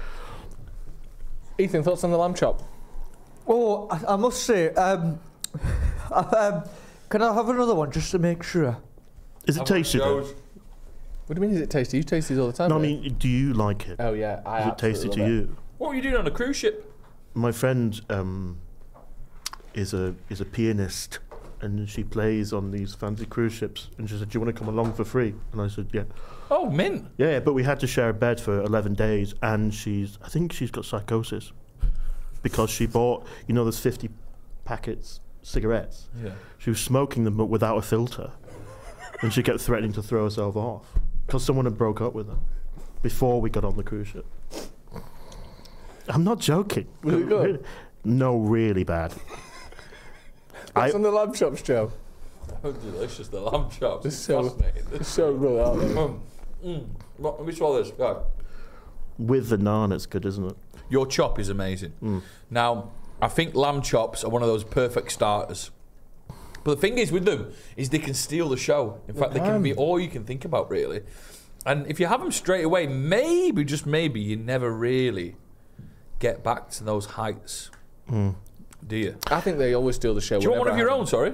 Ethan, thoughts on the lamb chop? Oh, I, I must say, um, um, can I have another one just to make sure? Is it tasty though? What do you mean, is it tasty? You taste these all the time. No, I mate. mean, do you like it? Oh yeah, I Is it absolutely tasty to love it. you? What were you doing on a cruise ship? My friend um, is a is a pianist, and she plays on these fancy cruise ships. And she said, "Do you want to come along for free?" And I said, "Yeah, Oh, mint. yeah." yeah, But we had to share a bed for eleven days, and she's I think she's got psychosis because she bought you know those fifty packets cigarettes. Yeah. She was smoking them, but without a filter, and she kept threatening to throw herself off because someone had broke up with her before we got on the cruise ship. I'm not joking. Was it good? No, really bad. What's I- on the lamb chops, Joe? Oh, delicious. The lamb chops. It's It's so- fascinating. It's so good, aren't they? Mm. Mm. Right, let me swallow this. Right. With the naan, it's good, isn't it? Your chop is amazing. Mm. Now, I think lamb chops are one of those perfect starters. But the thing is with them is they can steal the show. In fact, they can be all you can think about, really. And if you have them straight away, maybe, just maybe, you never really get back to those heights, Mm. do you? I think they always steal the show. Do you want one of whenever your I own, sorry?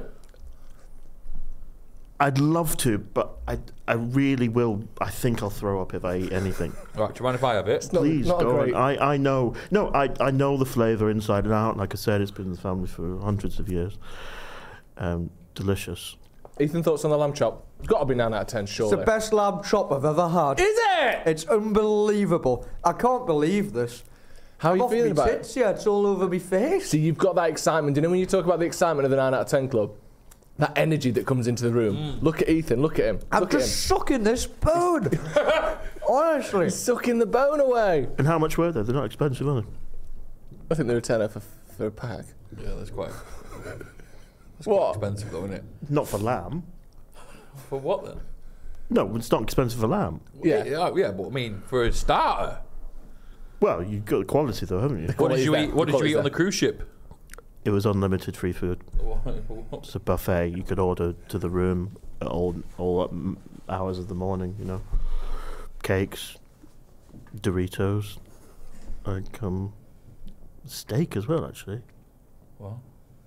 I'd love to, but I, I really will. I think I'll throw up if I eat anything. Right, do you mind if I have it? It's not, Please not a go great. on. I, I know. No, I, I know the flavour inside and out. Like I said, it's been in the family for hundreds of years. Um, delicious. Ethan, thoughts on the lamb chop? It's got to be nine out of ten, It's surely. the best lamb chop I've ever had. Is it? It's unbelievable. I can't believe this. How are you Off feeling me about it? tits, yeah, it's all over my face. So you've got that excitement. Do you know when you talk about the excitement of the nine out of ten club? That energy that comes into the room. Look at Ethan, look at him. I'm look at just him. sucking this bone. Honestly. He's sucking the bone away. And how much were they? They're not expensive, are they? I think they were tenner for, for a pack. Yeah, that's quite, that's What? quite expensive, though, isn't it? Not for lamb. For what then? No, it's not expensive for lamb. Yeah. yeah, yeah, but I mean, for a starter. Well, you've got the quality though, haven't you? What did Quality's you there. eat? What The did you eat quality's on the there. cruise ship? It was unlimited free food. It's a buffet. You could order to the room at all all up m- hours of the morning. You know, cakes, Doritos, like um, steak as well. Actually, Wow.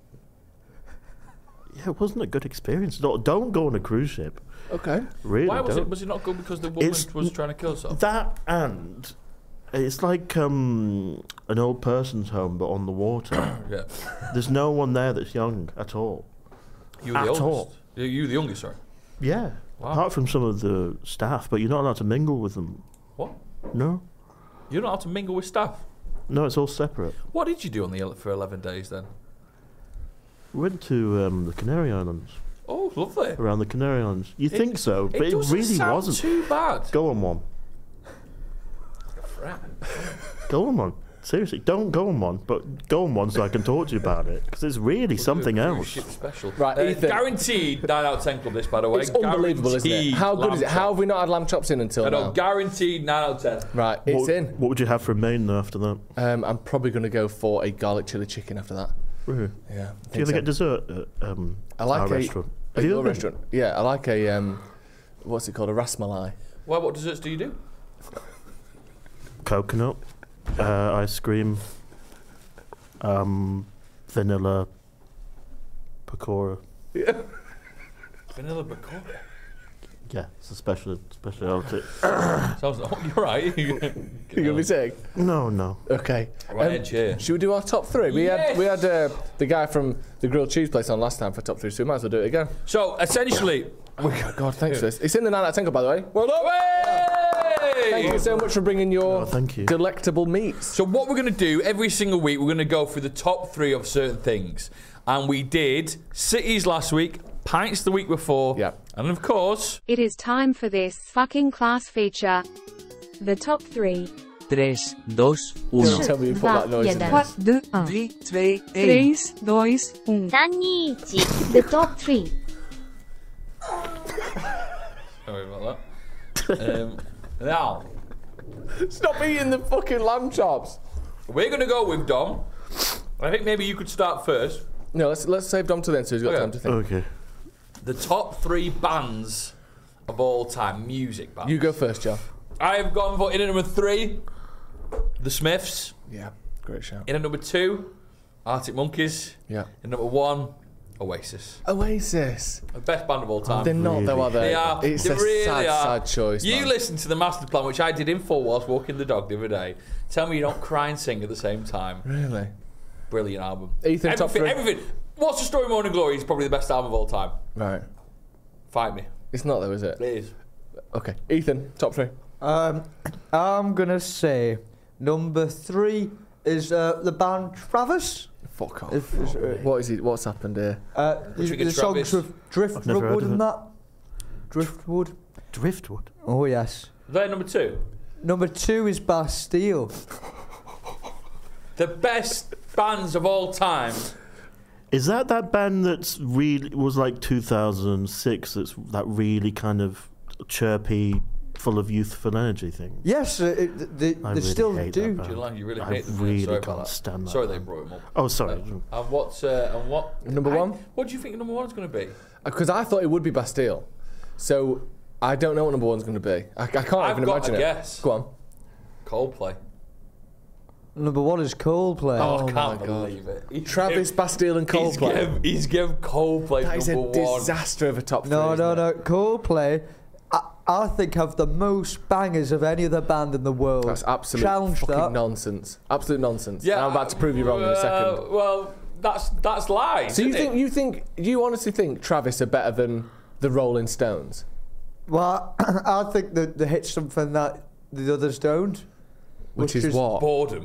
yeah, it wasn't a good experience. No, don't go on a cruise ship. Okay. Really, Why was don't. it? Was it not good because the woman It's- was trying to kill herself? That and it's like um, an old person's home, but on the water. Yeah. There's no one there that's young at all. You were At the oldest. all. You you the youngest, sorry. Yeah, Wow. apart from some of the staff, but you're not allowed to mingle with them. What? No, You're not allowed to mingle with staff. no, it's all separate. What did you do on the ele- for eleven days then? We went to um, the Canary Islands, Oh, lovely. around the Canary Islands. You It- think so, but it, doesn't really sound wasn't. too bad. Go on one. Go on one. Seriously, don't go on one, but go on one so I can talk to you about it, because it's really something Cruise else. ship special. Right, Uh, Ethan. guaranteed nine out of ten club. This, by the way. It's unbelievable, isn't it? Guaranteed How good is it? lamb How chop. have we not had lamb chops in until I know, now? guaranteed nine out of ten. Right, it's what, in. What would you have for a main though after that? Um, I'm probably going to go for a garlic chili chicken after that. Really? Yeah. I Do you think ever so. get dessert at um, I like our a, restaurant? At Have you your ever been? restaurant? Yeah, I like a um, what's it called? A rasmalai. Well, what desserts do you do? Coconut, uh, ice cream, um, vanilla, pakora. Vanilla bakora. Yeah, it's a special speciality. Sounds like, oh, you're right. You gonna be sick? No, no. Okay. Right edge here. Should we do our top three? We Yes. had we had uh, the guy from the grilled cheese place on last time for top three, so we might as well do it again. So essentially, Oh, God, thanks for this. It's in the nine out of ten cup, by the way. Well done. Thank Way! you so much for bringing your Oh, thank you. delectable meats. So what we're going to do every single week, we're going to go through the top three of certain things, and we did cities last week, pints the week before, Yeah. and of course, It is time for this fucking class feature. The top three. tres, dos, uno. Tell me you put that noise in there. Trois, deux, un. three, two, one. Tres, dos, un. 三二一 The top three sorry about that. um, now Stop eating the fucking lamb chops. we're going to go with Dom. I think maybe you could start first. No, let's let's save Dom to then, so he's got Okay. time to think. Okay. The top three bands of all time, music bands. You go first, John. I have gone for in at number three, The Smiths. Yeah, great shout. In at number two, Arctic Monkeys. Yeah. In number one, Oasis. Oasis. The best band of all time. They're not though, are they? They are. It's they a really sad, are. sad choice. You man. listen to the master plan, which I did in full whilst walking the dog the other day. Tell me you don't cry and sing at the same time. Really? Brilliant album. Ethan, top everything, three. everything. What's the Story of Morning Glory is probably the best album of all time. Right. Fight me. It's not though, is it? It is. Okay. Ethan, top three. Um, I'm gonna say number three is uh, the band Travis. Fuck off. If, is, uh, What is it? What's happened here? uh, Which we the get songs Travis. with I've never heard Driftwood of and it. that. Driftwood. Driftwood. Oh yes. Is that number two? Number two is Bastille. The best bands of all time. Is that that band that's really was like two thousand six? That's that really kind of chirpy, full of youthful energy thing. Yes, uh, it, they, I they really still hate do. that band. Julian, you really I hate them. really Sorry can't about that. stand that Sorry they band. brought him up. Oh, sorry. Uh, and what's uh, and what Number I- one? What do you think number one's going to be? Because I thought it would be Bastille. So I don't know what number one's going to be. I, I can't I've even got imagine a it. guess. Go on. Coldplay. Number one is Coldplay. Oh, Oh I can't my God. believe it. He's Travis, give- Bastille, and He's Coldplay. give, he's give Coldplay That is a number one. disaster of a top three. No, isn't no, it? no. Coldplay, I, I think have the most bangers of any other band in the world. That's absolute Challenge fucking that. nonsense. Absolute nonsense. Yeah, And I'm about to prove you wrong in a uh, second. Well, that's that's lies. So you isn't think it? you think you honestly think Travis are better than the Rolling Stones? Well, I think that they hit something that the others don't. Which, Which is, is what? boredom?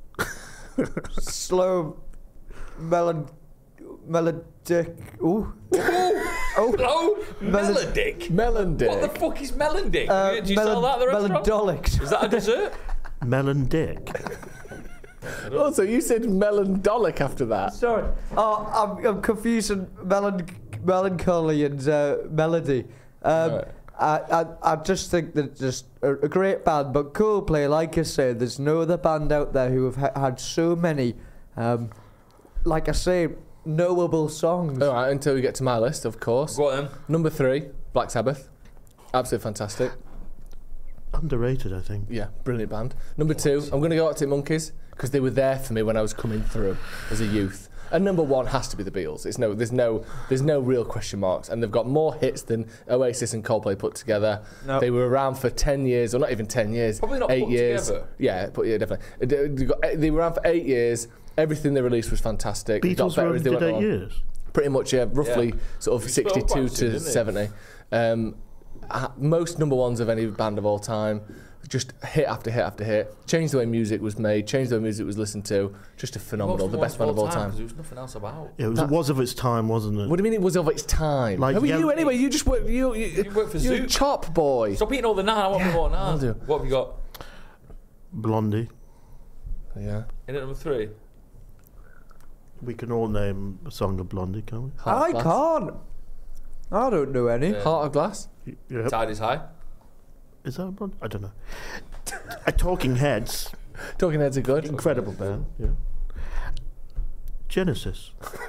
Slow, melon, melodic. Ooh. oh, Oh, Melon- Melodic. Melon Dick. What the fuck is Melon Dick? uh, Do you sell that at the restaurant? melodolic. Is that a dessert? Melon Dick. Also, you said melondolic after that. Sorry. Oh, I'm, I'm confusing melon, melancholy and uh, melody. Um, Right. I, I, I just think that just a, a great band, but Coldplay, like I say, there's no other band out there who have ha- had so many, um, like I say, knowable songs. All right, until we get to my list, of course. Go on then. Number three, Black Sabbath. Absolutely fantastic. Underrated, I think. Yeah, brilliant band. Number two, I'm going to go Arctic Monkeys because they were there for me when I was coming through as a youth. And number one has to be the Beatles. It's no, there's no, there's no real question marks, and they've got more hits than Oasis and Coldplay put together. No. They were around for ten years, or not even ten years. Probably not eight put years. together. Yeah, but yeah, definitely. They- They, got, they were around for eight years. Everything they released was fantastic. They got Beatles better were as they did went eight on. years. Pretty much, yeah, roughly Yeah. sort of We spoke sixty-two about it, to didn't it? seventy. Um, ha- most number ones of any band of all time. Just hit after hit after hit. Changed the way music was made. Changed the way music was listened to. Just a phenomenal. The best band of all time. Because there was nothing else about. It was, That's- was of its time, wasn't it? What do you mean it was of its time? Like Who are you Yellow- anyway? You just work. You you, You work for you're a Zoot. chop boy. Stop eating all the naan. I want Yeah, more I'll naan. do. What have you got? Blondie. Yeah. In at number three. We can all name a song of Blondie, can't we? Heart I of Glass. can't. I don't know any. Yeah. Heart of Glass. Y- Yep. Tide is high. Is that a Blondie? I don't know. A Talking Heads. Talking Heads are good. Incredible band. Yeah. Genesis.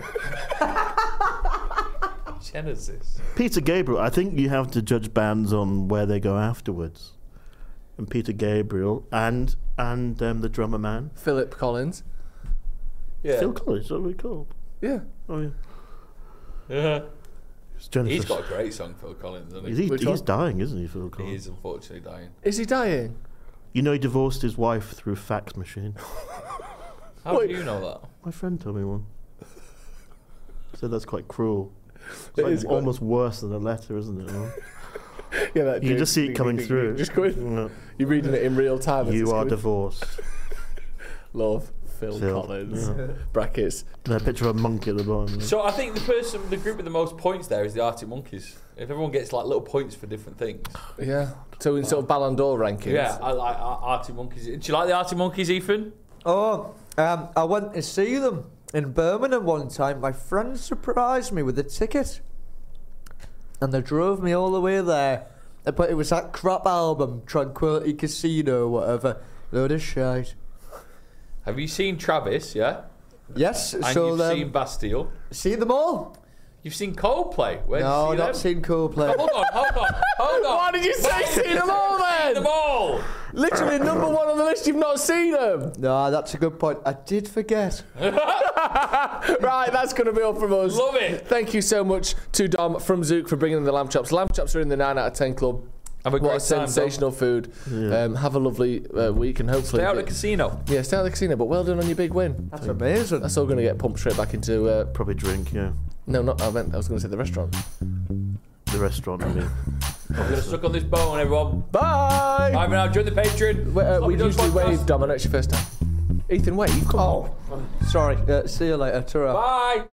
Genesis. Peter Gabriel. I think you have to judge bands on where they go afterwards. And Peter Gabriel and and um, the drummer man. Philip Collins. Yeah. Phil Collins, what are we called? Yeah. Oh yeah. Yeah. It's Jennifer. He's got a great song, Phil Collins, hasn't Is he? he, Which he's one? dying, isn't he, Phil He Collins? is unfortunately dying. Is he dying? You know he divorced his wife through fax machine. How Wait. do you know that? My friend told me one. Said that's quite cruel. It's It like is quite- almost worse than a letter, isn't it? Huh? Yeah, that You can just see it coming through. Just going, Yeah. you're reading it in real time. as You it's are going. divorced. Love, Phil, Phil, Collins. yeah. Brackets. And a picture of a monkey at the bottom. yeah. So I think the person, the group with the most points there is the Arctic Monkeys. If everyone gets like little points for different things. Yeah. So in sort of Ballon d'Or rankings. Yeah, I like Ar- Arctic Monkeys. Do you like the Arctic Monkeys, Ethan? Oh, um, I went to see them in Birmingham one time. My friend surprised me with a ticket, and they drove me all the way there. But it was that crap album, Tranquility Casino, whatever. Load of shite. Have you seen Travis? Yeah. Yes, And so you've um, seen Bastille. see them all. You've seen Coldplay. Where No, did you not see them? seen Coldplay. Hold on, hold on, hold on. Why did you say seen them all Seen then? them all. Literally number one on the list, you've not seen them. No, that's a good point. I did forget. Right, that's going to be all from us. Love it. Thank you so much to Dom from Zook for bringing in the lamb chops. Lamb chops are in the nine out of ten club. Have a What a great time. sensational food. Yeah. Um, have a lovely uh, week and hopefully... Stay out of the casino. Yeah, stay out of the casino, but well done on your big win. That's amazing. That's all going to get pumped straight back into... Uh, Probably drink, yeah. no, not... I meant I was going to say the restaurant. The restaurant, I mean. I'm gonna suck on this bone, everyone. Bye! Bye for now. Join the Patreon. Wait, uh, Sloppy we Joe's usually podcast. wave, Dom. I know it's your first time. Ethan, wave. Come on. Oh, sorry. Uh, see you later. Ta-ra. Bye.